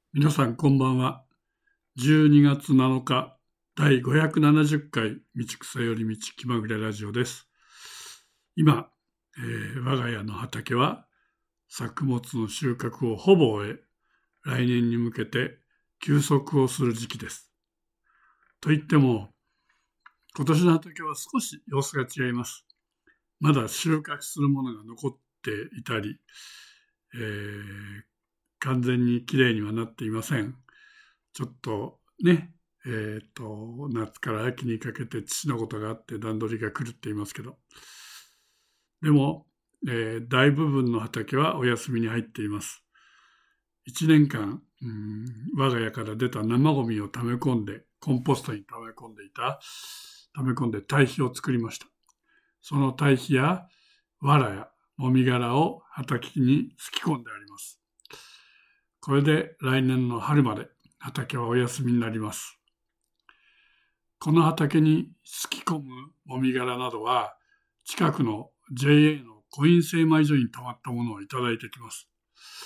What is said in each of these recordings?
皆さんこんばんは。12月7日第570回道草より道気まぐれラジオです。今、我が家の畑は作物の収穫をほぼ終え、来年に向けて休息をする時期です。といっても、今年の畑は少し様子が違います。まだ収穫するものが残っていたり、完全にきれいにはなっていません。ちょっとね、夏から秋にかけて父のことがあって段取りが狂っていますけど、でも、大部分の畑はお休みに入っています。1年間、我が家から出た生ゴミを溜め込んで、コンポストに溜め込んで堆肥を作りました。その堆肥や藁やもみ殻を畑にすき込んであります。これで来年の春まで畑はお休みになります。この畑にすき込むもみ殻などは近くの JA のコイン精米所に溜まったものをいただいてきます。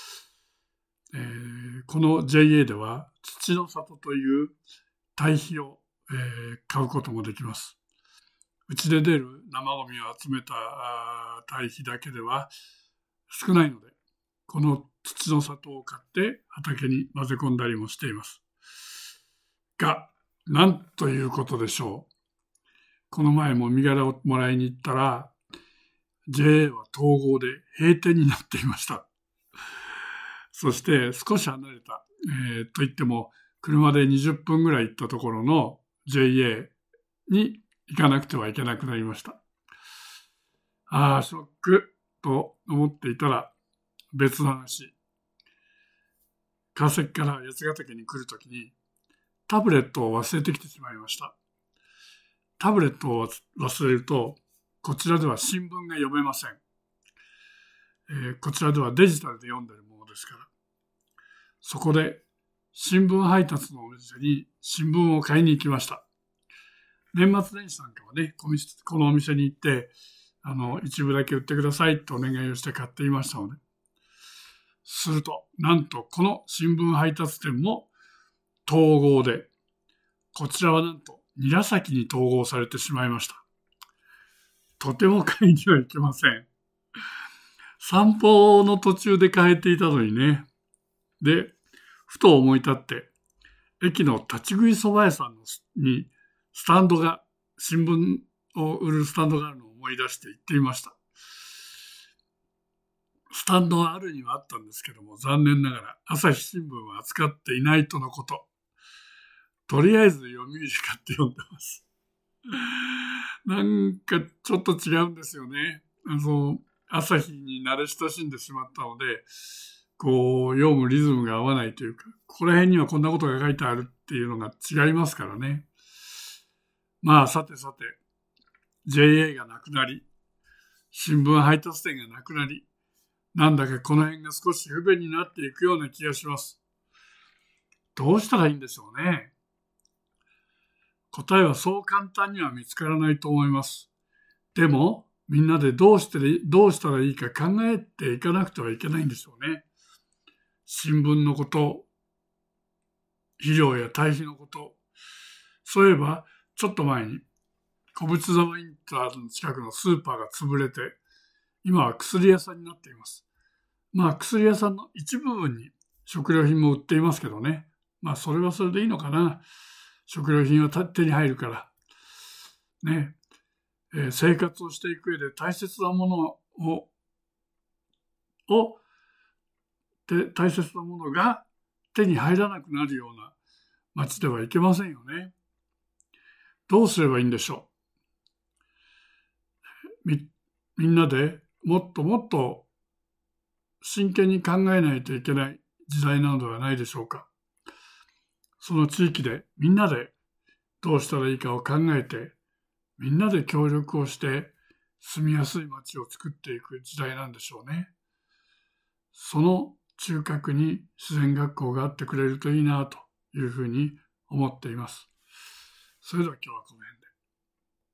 この JA では土の里という堆肥を、買うこともできます。うちで出る生ゴミを集めた堆肥だけでは少ないので、この土の里を買って畑に混ぜ込んだりもしています。が、なんということでしょう。この前も身柄をもらいに行ったら、JA は統合で閉店になっていました。そして少し離れた、といっても車で20分ぐらい行ったところの JA に行かなくてはいけなくなりました。ショックと思っていたら別の話。川崎から八ヶ岳に来るときにタブレットを忘れてきてしまいました。タブレットを忘れると、こちらでは新聞が読めません。こちらではデジタルで読んでいるものですから。そこで新聞配達のお店に新聞を買いに行きました。年末年始なんかはね、このお店に行って、一部だけ売ってくださいとお願いをして買っていましたので。すると、なんとこの新聞配達店も統合で、こちらはなんと韮崎に統合されてしまいました。とても買いには行けません。散歩の途中で買えていたのにね。で、ふと思い立って、駅の立ち食いそば屋さんに新聞を売るスタンドがあるのを思い出して行ってみました。スタンドはあるにはあったんですけども、残念ながら朝日新聞は扱っていないとのこと。とりあえず読売で買って読んでます。なんかちょっと違うんですよね。朝日に慣れ親しんでしまったので、読むリズムが合わないというか、ここら辺にはこんなことが書いてあるっていうのが違いますからね。まあ、さて、JA がなくなり、新聞配達店がなくなり、なんだかこの辺が少し不便になっていくような気がします。どうしたらいいんでしょうね。答えはそう簡単には見つからないと思います。でも、みんなでどうしたらいいか考えていかなくてはいけないんでしょうね。新聞のこと、肥料や堆肥のこと。そういえば、ちょっと前に、小淵沢インターの近くのスーパーが潰れて、今は薬屋さんになっています。まあ、薬屋さんの一部分に食料品も売っていますけどね。まあ、それはそれでいいのかな。食料品は手に入るから。ね。生活をしていく上で大切なもの大切なものが手に入らなくなるような街ではいけませんよね。どうすればいいんでしょう。みんなでもっともっと真剣に考えないといけない時代なのではないでしょうか。その地域でみんなでどうしたらいいかを考えて、みんなで協力をして住みやすい街を作っていく時代なんでしょうね。その中核に自然学校があってくれるといいなというふうに思っています。それでは今日はこの辺で。